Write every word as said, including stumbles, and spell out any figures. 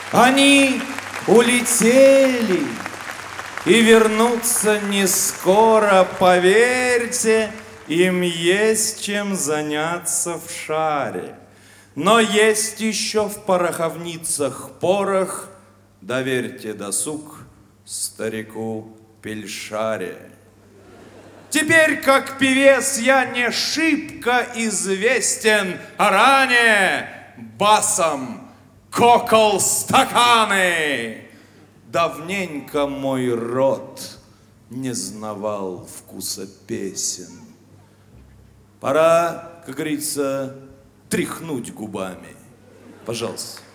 Они улетели и вернутся не скоро, поверьте, им есть чем заняться в шаре. Но есть еще в пороховницах порох, доверьте досуг старику Пельшаре. Теперь, как певец, я не шибко известен, а ранее басом кокал стаканы. Давненько мой род не знавал вкуса песен. Пора, как говорится, тряхнуть губами. Пожалуйста.